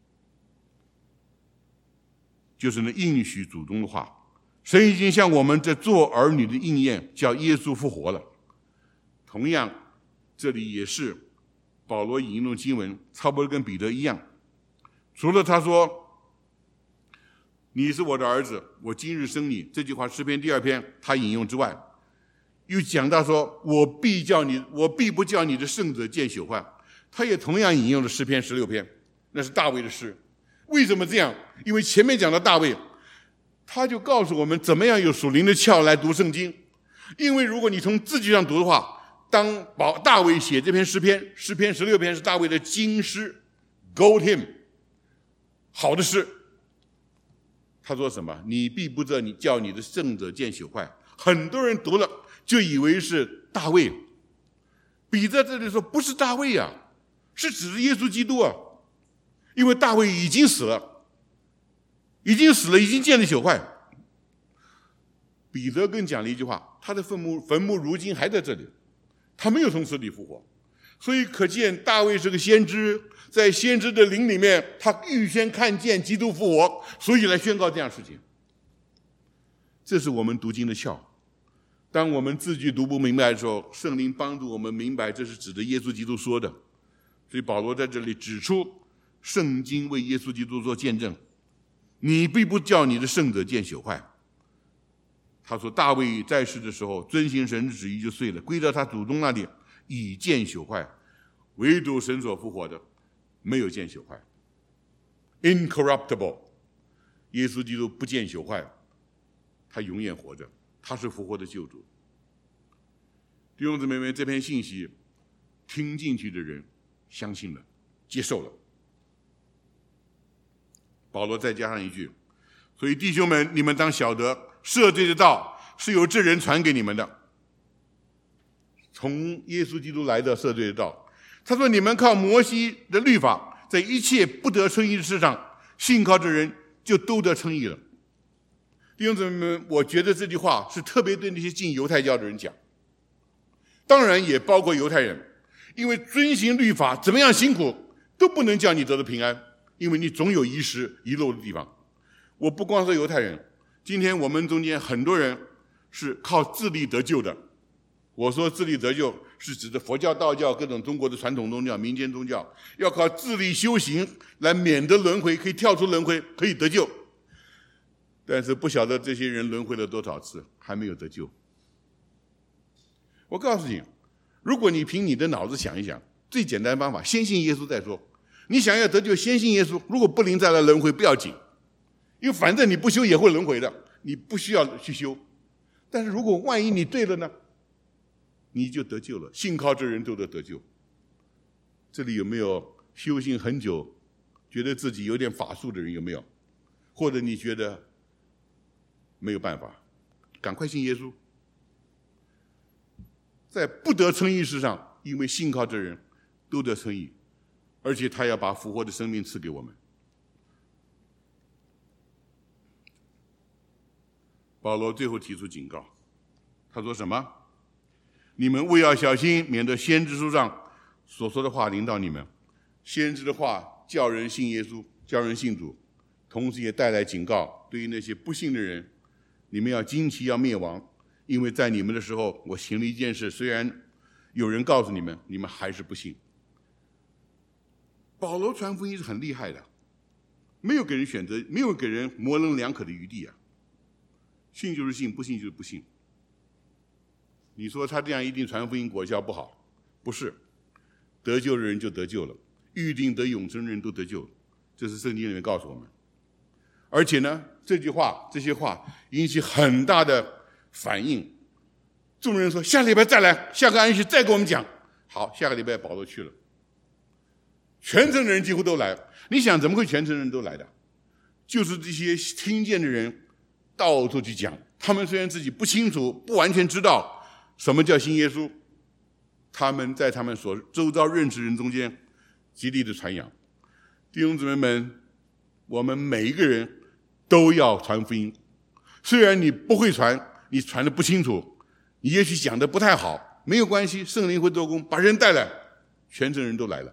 就是那应许主中的话，神已经向我们这做儿女的应验，叫耶稣复活了。同样，这里也是保罗引用的经文，差不多跟彼得一样。除了他说你是我的儿子，我今日生你这句话，诗篇第2篇他引用之外，又讲到说我必不叫你的圣者见朽坏，他也同样引用了诗篇16篇，那是大卫的诗。为什么这样？因为前面讲到大卫，他就告诉我们怎么样有属灵的窍来读圣经。因为如果你从字句上读的话，当大卫写这篇诗篇16篇是大卫的金诗 Gold Hymn， 好的诗。他说什么？你必不叫你的圣者见朽坏。很多人读了就以为是大卫，彼得这里说不是大卫啊，是指着耶稣基督啊，因为大卫已经死了，已经见了朽坏。彼得更讲了一句话，他的坟墓如今还在这里，他没有从死里复活。所以可见大卫是个先知，在先知的灵里面，他预先看见基督复活，所以来宣告这样的事情。这是我们读经的窍。当我们字句读不明白的时候，圣灵帮助我们明白这是指的耶稣基督说的。所以保罗在这里指出，圣经为耶稣基督做见证，你必不叫你的圣者见朽坏。他说大卫在世的时候遵行神的旨意就睡了，归到他祖宗那里已见朽坏，唯独神所复活的没有见朽坏。 Incorruptible， 耶稣基督不见朽坏，他永远活着，他是复活的救主。弟兄姊妹们，这篇信息听进去的人相信了，接受了。保罗再加上一句，所以弟兄们，你们当晓得赦罪的道是由这人传给你们的，从耶稣基督来的赦罪的道。他说你们靠摩西的律法，在一切不得称义的事上，信靠这人就都得称义了。弟兄姊妹们，我觉得这句话是特别对那些进犹太教的人讲，当然也包括犹太人，因为遵行律法怎么样辛苦都不能叫你得到平安，因为你总有遗失遗漏的地方。我不光说犹太人，今天我们中间很多人是靠自力得救的。我说自力得救是指的佛教、道教各种中国的传统宗教、民间宗教，要靠自力修行来免得轮回，可以跳出轮回，可以得救。但是不晓得这些人轮回了多少次，还没有得救。我告诉你，如果你凭你的脑子想一想，最简单的方法，先信耶稣再说。你想要得救，先信耶稣，如果不灵再来轮回不要紧，因为反正你不修也会轮回的，你不需要去修。但是如果万一你对了呢，你就得救了，信靠这人都得救。这里有没有修行很久觉得自己有点法术的人？有没有？或者你觉得没有办法，赶快信耶稣。在不得称义事上，因为信靠这人都得称义，而且他要把复活的生命赐给我们。保罗最后提出警告，他说什么？你们务要小心，免得先知书上所说的话临到你们。先知的话叫人信耶稣，叫人信主，同时也带来警告，对于那些不信的人，你们要惊奇，要灭亡。因为在你们的时候，我行了一件事，虽然有人告诉你们，你们还是不信。保罗传福音是很厉害的，没有给人选择，没有给人模棱两可的余地啊。信就是信，不信就是不信。你说他这样一定传福音果效不好？不是，得救的人就得救了，预定得永生的人都得救了，这是圣经里面告诉我们。而且呢，这些话引起很大的反应。众人说下个礼拜再来，下个安息再给我们讲。好，下个礼拜保罗去了。 全城的人几乎都来。你想怎么会全城人都来的？就是这些听见的人到处去讲，他们虽然自己不清楚、不完全知道什么叫信耶稣，他们在他们所周遭认识人中间极力的传扬。弟兄姊妹们，我们每一个人都要传福音。虽然你不会传，你传的不清楚，你也许讲的不太好，没有关系，圣灵会做工，把人带来，全城人都来了。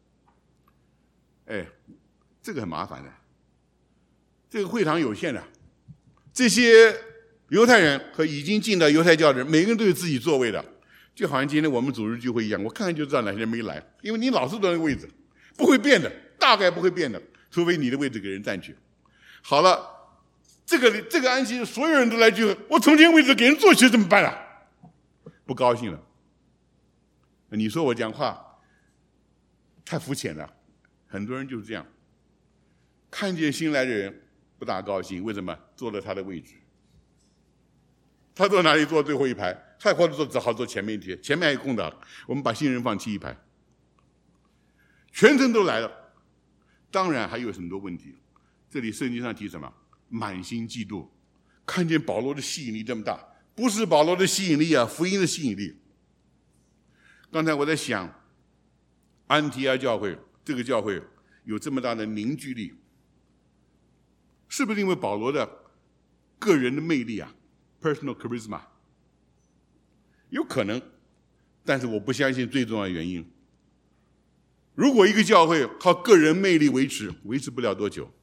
这个很麻烦的。这个会堂有限的，这些犹太人和已经进到犹太教的人，每个人都有自己座位的，就好像今天我们主日聚会一样，我看看就知道哪些人没来，因为你老是坐那个位置，不会变的，大概不会变的，除非你的位置给人占去。好了，这个安息日所有人都来聚会，我从前位置给人坐去怎么办啊？不高兴了。你说我讲话太肤浅了，很多人就是这样，看见新来的人不大高兴，为什么？坐了他的位置，他坐哪里？坐最后一排，他或者只好坐前面一些，前面还有空的，我们把新人放第一排。全城都来了，当然还有很多问题。这里圣经上提什么？满心嫉妒，看见保罗的吸引力这么大，不是保罗的吸引力啊，福音的吸引力。刚才我在想，安提阿教会这个教会有这么大的凝聚力，是不是因为保罗的个人的魅力啊 ，personal charisma？ 有可能，但是我不相信最重要的原因。如果一个教会靠个人魅力维持不了多久，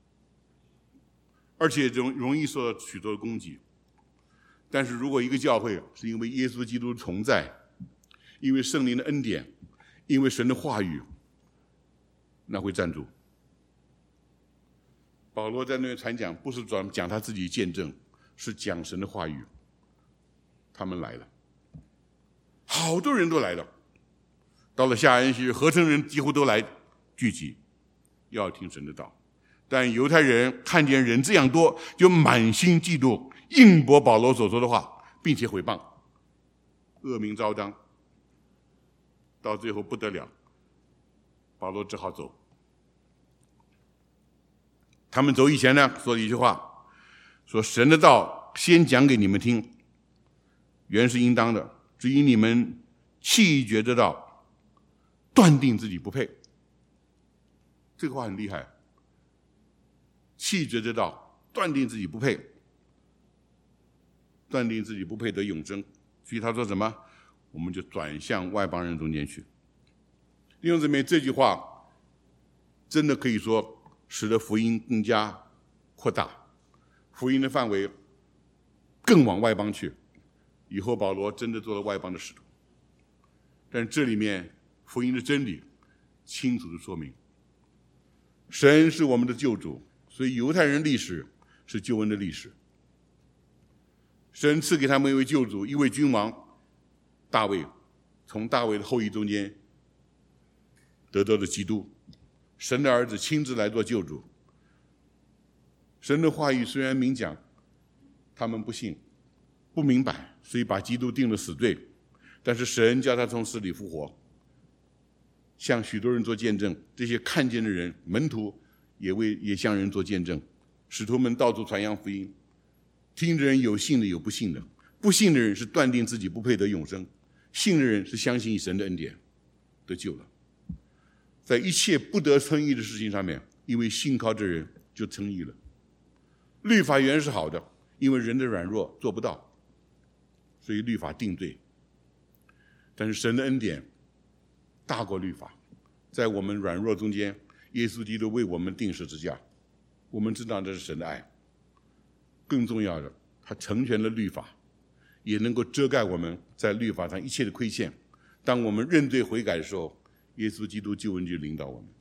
而且容易受到许多的攻击。但是如果一个教会是因为耶稣基督同在，因为圣灵的恩典，因为神的话语，那会站住。保罗在那边传讲，不是讲他自己见证，是讲神的话语。他们来了，好多人都来了。到了下安息日，合成人几乎都来聚集，要听神的道。但犹太人看见人这样多，就满心嫉妒，应驳保罗所说的话，并且毁谤，恶名昭彰。到最后不得了，保罗只好走。他们走以前呢，说了一句话，说神的道先讲给你们听，原是应当的，至于你们弃绝之道，断定自己不配。这个话很厉害，弃绝之道，断定自己不配，断定自己不配得永生。所以他说什么？我们就转向外邦人中间去。弟兄姊妹，这句话真的可以说使得福音更加扩大，福音的范围更往外邦去。以后保罗真的做了外邦的使徒。但这里面福音的真理清楚地说明，神是我们的救主，所以犹太人历史是救恩的历史。神赐给他们一位救主，一位君王大卫，从大卫的后裔中间得到了基督，神的儿子亲自来做救主。神的话语虽然明讲，他们不信不明白，所以把基督定了死罪。但是神叫他从死里复活，向许多人做见证。这些看见的人，门徒也向人做见证。使徒们到处传扬福音，听的人有信的有不信的，不信的人是断定自己不配得永生，信的人是相信神的恩典得救了。在一切不得称义的事情上面，因为信靠这人就称义了。律法原是好的，因为人的软弱做不到，所以律法定罪。但是神的恩典大过律法，在我们软弱中间，耶稣基督为我们定十字架，我们知道这是神的爱。更重要的，他成全了律法，也能够遮盖我们在律法上一切的亏欠。当我们认罪悔改的时候，耶稣基督救恩就领导我们。